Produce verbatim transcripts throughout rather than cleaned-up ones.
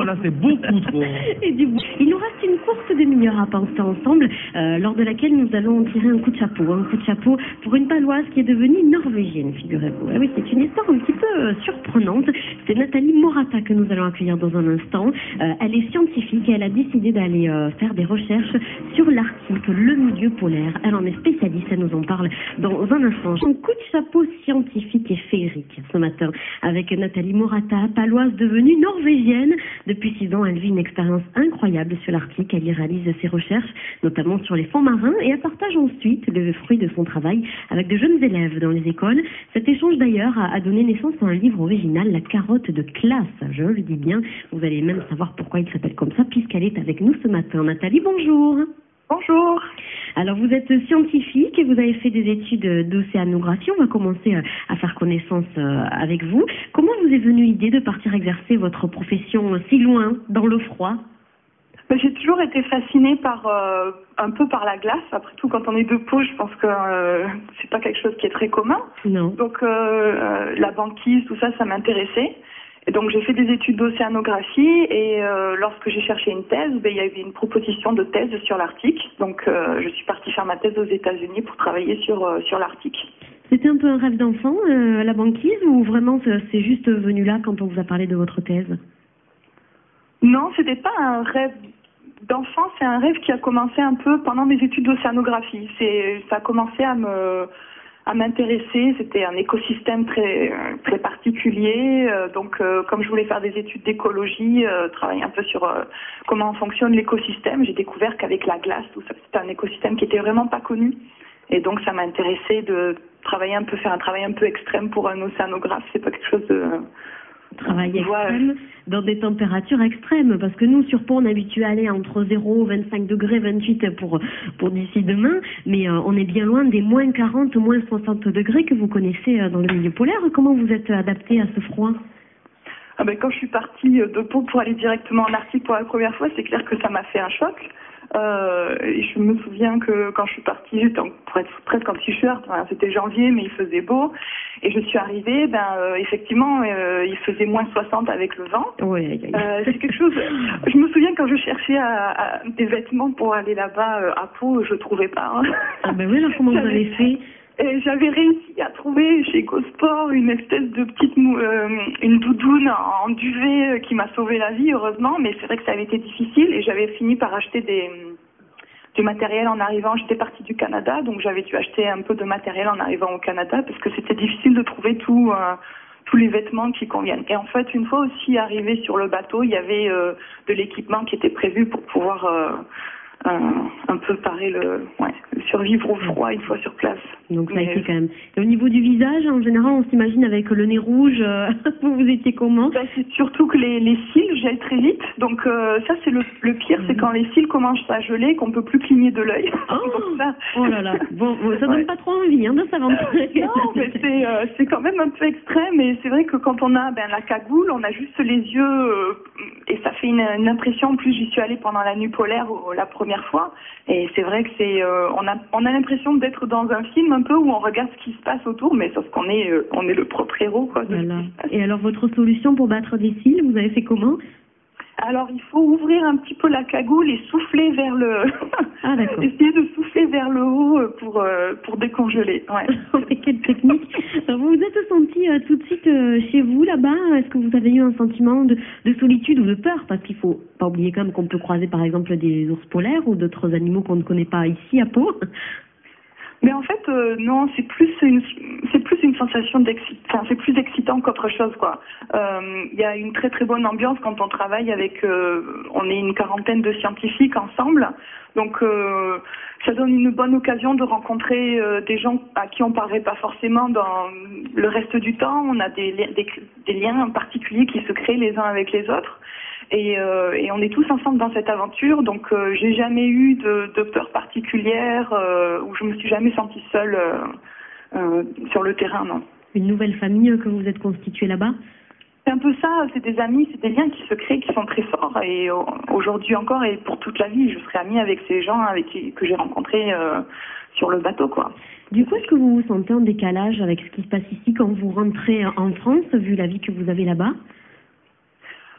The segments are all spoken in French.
là, c'est beaucoup trop. Et du coup, il nous reste une courte demi-heure à penser ensemble, euh, lors de laquelle nous allons tirer un coup de chapeau. Un coup de chapeau pour une Paloise qui est devenue norvégienne, figurez-vous. Ah oui, c'est une histoire un petit peu euh, surprenante. C'est Nathalie Morata que nous allons accueillir dans un instant. Euh, elle est scientifique et elle a décidé d'aller euh, faire des recherches sur l'Arctique, le milieu polaire. Elle en est spécialiste, elle nous en parle dans un instant. Un coup de chapeau scientifique et féerique ce matin avec Nathalie Morata, Paloise devenue norvégienne. Depuis six ans, elle vit une expérience incroyable sur l'Arctique. Elle y réalise ses recherches, notamment sur les fonds marins, et elle partage ensuite le fruit de son travail avec de jeunes élèves dans les écoles. Cet échange d'ailleurs a donné naissance à un livre original, La carotte de classe. Je le dis bien, vous allez même savoir pourquoi il s'appelle comme ça, puisqu'elle est avec nous ce matin. Nathalie, bonjour. Bonjour. Alors vous êtes scientifique et vous avez fait des études d'océanographie. On va commencer à faire connaissance avec vous. Comment vous est venue l'idée de partir exercer votre profession si loin, dans le froid? Ben, j'ai toujours été fascinée par euh, un peu par la glace. Après tout, quand on est de peau, je pense que euh, c'est pas quelque chose qui est très commun. Non. Donc euh, euh, la banquise, tout ça, ça m'intéressait. Et donc j'ai fait des études d'océanographie et euh, lorsque j'ai cherché une thèse, ben, il y avait une proposition de thèse sur l'Arctique. Donc euh, je suis partie faire ma thèse aux États-Unis pour travailler sur euh, sur l'Arctique. C'était un peu un rêve d'enfant, euh, la banquise, ou vraiment c'est juste venu là quand on vous a parlé de votre thèse? Non, c'était pas un rêve d'enfant, c'est un rêve qui a commencé un peu pendant mes études d'océanographie. C'est, ça a commencé à me à m'intéresser. C'était un écosystème très très particulier. Euh, donc, euh, comme je voulais faire des études d'écologie, euh, travailler un peu sur euh, comment fonctionne l'écosystème, j'ai découvert qu'avec la glace, tout ça, c'était un écosystème qui était vraiment pas connu. Et donc, ça m'a intéressé de travailler un peu, faire un travail un peu extrême pour un océanographe. C'est pas quelque chose de travail extrême, dans des températures extrêmes, parce que nous, sur Pau, on est habitué à aller entre zéro, vingt-cinq degrés, vingt-huit pour, pour d'ici demain, mais euh, on est bien loin des moins quarante, moins soixante degrés que vous connaissez euh, dans le milieu polaire. Comment vous êtes adapté à ce froid? Ah ben, quand je suis partie de Pau pour aller directement en Arctique pour la première fois, c'est clair que ça m'a fait un choc. Euh, et je me souviens que quand je suis partie, j'étais en, presque en t-shirt, enfin, c'était janvier, mais il faisait beau. Et je suis arrivée, ben euh, effectivement, euh, il faisait moins soixante avec le vent. Oui, euh, c'est quelque chose. Je me souviens quand je cherchais à, à des vêtements pour aller là-bas euh, à Pau, je trouvais pas. Hein. Ah ben oui, alors comment vous avez fait? Et j'avais réussi à trouver chez EcoSport une espèce de petite mou euh, une doudoune en duvet qui m'a sauvé la vie, heureusement, mais c'est vrai que ça avait été difficile et j'avais fini par acheter des du matériel en arrivant. J'étais partie du Canada, donc j'avais dû acheter un peu de matériel en arrivant au Canada parce que c'était difficile de trouver tout euh, tous les vêtements qui conviennent. Et en fait, une fois aussi arrivé sur le bateau, il y avait euh, de l'équipement qui était prévu pour pouvoir euh, un, un peu parer le, ouais, survivre au froid une fois sur place. Donc ça a été quand même. Et au niveau du visage, en général, on s'imagine avec le nez rouge. Euh, vous vous étiez comment? Ben, c'est surtout que les, les cils gèlent très vite. Donc euh, ça, c'est le, le pire, c'est quand les cils commencent à geler, qu'on peut plus cligner de l'œil. Oh, ça... oh là là. Bon, ça donne ouais. pas trop envie hein, de s'aventurer. Non, mais c'est euh, c'est quand même un peu extrême. Et c'est vrai que quand on a ben, la cagoule, on a juste les yeux euh, et ça fait une, une impression. En plus, j'y suis allée pendant la nuit polaire euh, la première fois. Et c'est vrai que c'est, euh, on a, on a l'impression d'être dans un film un peu où on regarde ce qui se passe autour, mais sauf qu'on est, euh, on est le propre héros, quoi. Voilà. Et alors, votre solution pour battre des cils, vous avez fait comment? Alors, il faut ouvrir un petit peu la cagoule et souffler vers le, ah, d'accord. essayer de souffler vers le haut pour, euh, pour décongeler. Ouais. Quelle technique. Alors, vous vous êtes senti euh, tout de suite euh, chez vous là-bas? Est-ce que vous avez eu un sentiment de, de solitude ou de peur? Parce qu'il faut pas oublier quand même qu'on peut croiser par exemple des ours polaires ou d'autres animaux qu'on ne connaît pas ici à Pau. Mais en fait, euh, non, c'est plus une, c'est plus une sensation d'excitation, enfin, c'est plus excitant qu'autre chose, quoi. Il euh, y a une très très bonne ambiance quand on travaille avec, euh, on est une quarantaine de scientifiques ensemble, donc euh, ça donne une bonne occasion de rencontrer euh, des gens à qui on parlerait pas forcément dans le reste du temps. On a des, des, des liens particuliers qui se créent les uns avec les autres. Et, euh, et on est tous ensemble dans cette aventure, donc euh, j'ai jamais eu de, de peur particulière, euh, ou je me suis jamais sentie seule euh, euh, sur le terrain, non. Une nouvelle famille que vous êtes constituée là-bas? C'est un peu ça, c'est des amis, c'est des liens qui se créent, qui sont très forts, et euh, aujourd'hui encore et pour toute la vie, je serai amie avec ces gens avec qui, que j'ai rencontrés euh, sur le bateau, quoi. Du coup, est-ce que vous vous sentez en décalage avec ce qui se passe ici quand vous rentrez en France, vu la vie que vous avez là-bas?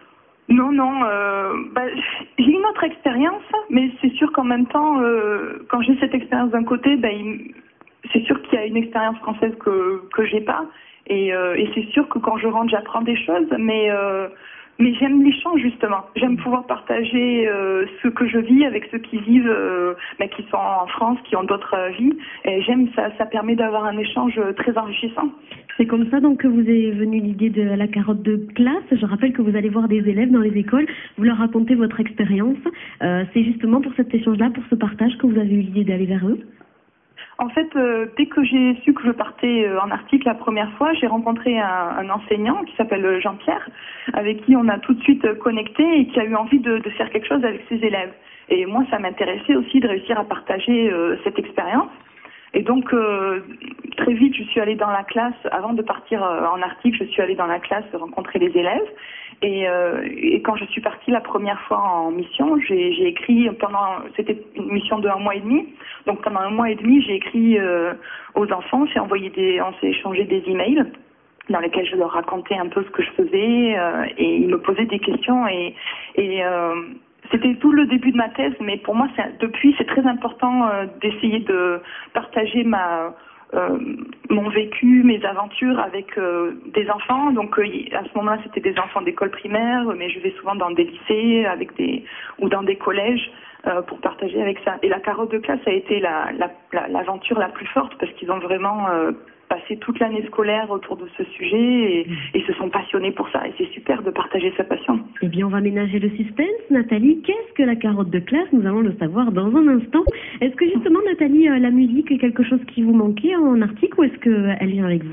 Non, non, euh, bah, j'ai une autre expérience, mais c'est sûr qu'en même temps, euh, quand j'ai cette expérience d'un côté, bah, il, c'est sûr qu'il y a une expérience française que que j'ai pas, et, euh, et c'est sûr que quand je rentre, j'apprends des choses, mais euh, mais j'aime l'échange justement. J'aime pouvoir partager euh, ce que je vis avec ceux qui vivent, euh, bah, qui sont en France, qui ont d'autres euh, vies, et j'aime ça. Ça permet d'avoir un échange très enrichissant. C'est comme ça donc que vous est venue l'idée de la carotte de classe. Je rappelle que vous allez voir des élèves dans les écoles, vous leur racontez votre expérience. Euh, c'est justement pour cet échange-là, pour ce partage, que vous avez eu l'idée d'aller vers eux? En fait, euh, dès que j'ai su que je partais euh, en Arctique la première fois, j'ai rencontré un, un enseignant qui s'appelle Jean-Pierre, avec qui on a tout de suite connecté et qui a eu envie de, de faire quelque chose avec ses élèves. Et moi, ça m'intéressait aussi de réussir à partager euh, cette expérience. Et donc, euh, très vite, je suis allée dans la classe, avant de partir euh, en Arctique, je suis allée dans la classe rencontrer les élèves. Et, euh, et quand je suis partie la première fois en mission, j'ai, j'ai écrit pendant, c'était une mission de un mois et demi. Donc pendant un mois et demi, j'ai écrit euh, aux enfants, j'ai envoyé des, on s'est échangé des emails dans lesquels je leur racontais un peu ce que je faisais euh, et ils me posaient des questions et, et euh, c'était tout le début de ma thèse, mais pour moi, c'est, depuis, c'est très important euh, d'essayer de partager ma, euh, mon vécu, mes aventures avec euh, des enfants. Donc, euh, à ce moment-là, c'était des enfants d'école primaire, mais je vais souvent dans des lycées avec des, ou dans des collèges euh, pour partager avec ça. Et la carotte de classe a été la, la, la, l'aventure la plus forte parce qu'ils ont vraiment euh, passé toute l'année scolaire autour de ce sujet et, et se sont passionnés pour ça. Et c'est super de partager sa passion. Eh bien, on va ménager le suspense. Nathalie, qu'est-ce que la carotte de classe? Nous allons le savoir dans un instant. Est-ce que justement, Nathalie, la musique est quelque chose qui vous manquait en Arctique ou est-ce qu'elle vient avec vous?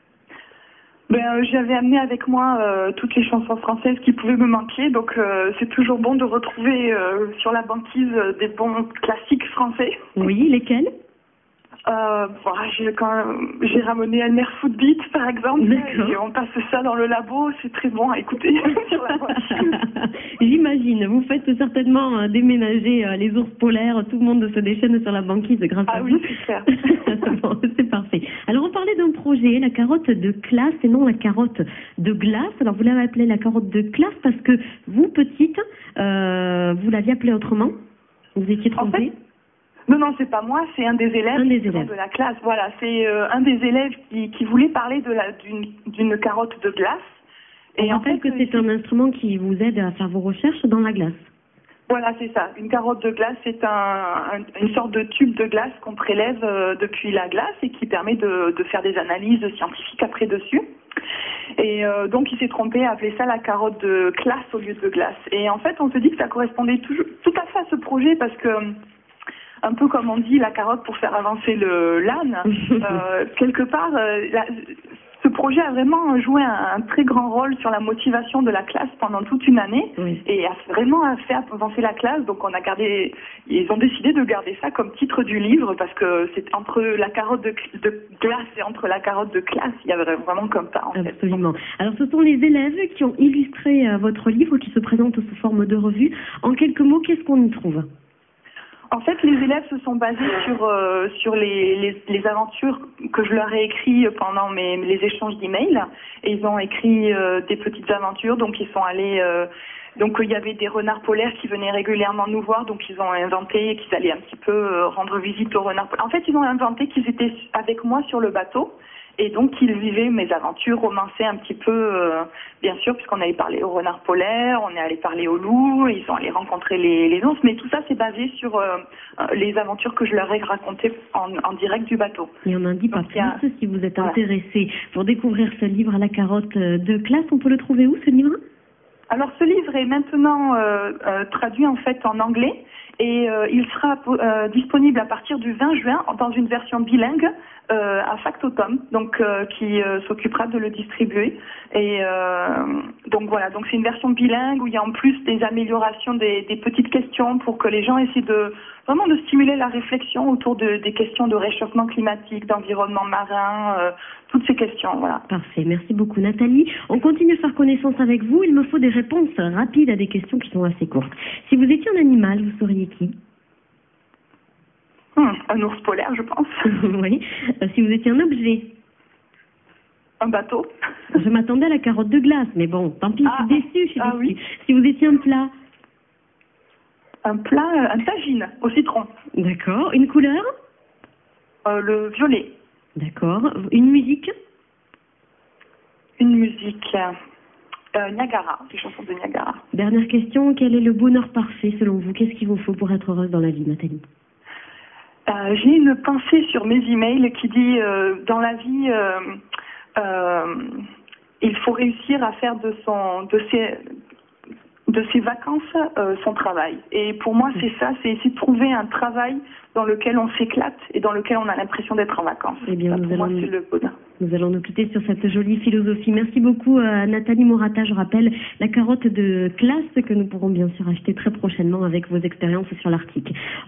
Ben, j'avais amené avec moi euh, toutes les chansons françaises qui pouvaient me manquer, donc euh, c'est toujours bon de retrouver euh, sur la banquise euh, des bons classiques français. Oui, lesquels? Euh, voilà, j'ai, quand j'ai ramené Elmer Footbeat par exemple, et on passe ça dans le labo, c'est très bon à écouter sur la voiture. J'imagine, vous faites certainement euh, déménager euh, les ours polaires, tout le monde se déchaîne sur la banquise grâce ah à oui, vous. C'est clair. Bon, c'est parfait. Alors on parlait d'un projet, la carotte de classe et non la carotte de glace. Alors vous l'avez appelée la carotte de classe parce que vous, petite, euh, vous l'aviez appelée autrement? Vous étiez trompée? En fait, Non, non, c'est pas moi, c'est un des élèves, un des élèves. de la classe. Voilà, c'est euh, un des élèves qui, qui voulait parler de la, d'une, d'une carotte de glace. Et on rappelle que c'est un instrument qui vous aide à faire vos recherches dans la glace. Voilà, c'est ça. Une carotte de glace, c'est un, un, une sorte de tube de glace qu'on prélève euh, depuis la glace et qui permet de, de faire des analyses scientifiques après dessus. Et euh, donc, il s'est trompé à appeler ça la carotte de classe au lieu de glace. Et en fait, on se dit que ça correspondait toujours, tout à fait à ce projet parce que un peu comme on dit la carotte pour faire avancer le l'âne, euh, quelque part, euh, la, ce projet a vraiment joué un, un très grand rôle sur la motivation de la classe pendant toute une année oui. et a vraiment fait avancer la classe. Donc on a gardé, ils ont décidé de garder ça comme titre du livre parce que c'est entre la carotte de, de glace et entre la carotte de classe, il y avait vraiment comme ça en Absolument. fait. Absolument. Alors ce sont les élèves qui ont illustré euh, votre livre qui se présente sous forme de revue. En quelques mots, qu'est-ce qu'on y trouve? En fait, les élèves se sont basés sur euh, sur les, les les aventures que je leur ai écrites pendant mes les échanges d'emails. Et ils ont écrit euh, des petites aventures, donc ils sont allés. Euh, donc il y avait des renards polaires qui venaient régulièrement nous voir, donc ils ont inventé qu'ils allaient un petit peu euh, rendre visite aux renards polaires. En fait, ils ont inventé qu'ils étaient avec moi sur le bateau. Et donc, ils vivaient mes aventures, romançaient un petit peu, euh, bien sûr, puisqu'on allait parler aux renards polaires, on est allé parler aux loups, ils sont allés rencontrer les, les ours, mais tout ça, c'est basé sur euh, les aventures que je leur ai racontées en, en direct du bateau. Et on n'en dit pas donc, plus, a... si vous êtes voilà. intéressé pour découvrir ce livre à la carotte de classe, on peut le trouver où, ce livre? Alors, ce livre est maintenant euh, euh, traduit en fait en anglais et euh, il sera euh, disponible à partir du vingt juin dans une version bilingue euh, à Factotum, donc euh, qui euh, s'occupera de le distribuer. Et euh, donc voilà, donc c'est une version bilingue où il y a en plus des améliorations, des, des petites questions pour que les gens essaient de vraiment de stimuler la réflexion autour de, des questions de réchauffement climatique, d'environnement marin, euh, toutes ces questions. Voilà. Parfait, merci beaucoup Nathalie. On continue de faire connaissance avec vous. Il me faut des réponses rapides à des questions qui sont assez courtes. Si vous étiez un animal, vous seriez qui? Hum, un ours polaire, je pense. Oui. Euh, si vous étiez un objet? Un bateau. Je m'attendais à la carotte de glace, mais bon, tant pis, Ah, je suis déçue, je suis ah déçue. oui. Si vous étiez un plat, Un plat, euh, un tagine au citron. d'accord. Une couleur, Euh, le violet. d'accord. Une musique, Une musique. Euh, Niagara, des chansons de Niagara. dernière question, quel est le bonheur parfait selon vous? Qu'est-ce qu'il vous faut pour être heureuse dans la vie, Nathalie? Euh, J'ai une pensée sur mes emails qui dit euh, dans la vie, euh, euh, il faut réussir à faire de son, de ses, de ses vacances euh, son travail. Et pour moi, c'est ça, c'est essayer de trouver un travail dans lequel on s'éclate et dans lequel on a l'impression d'être en vacances. Eh bien, ça, nous pour moi, allons- c'est le bonheur. Nous allons nous quitter sur cette jolie philosophie. Merci beaucoup à Nathalie Morata. Je rappelle la carotte de classe que nous pourrons bien sûr acheter très prochainement avec vos expériences sur l'Arctique.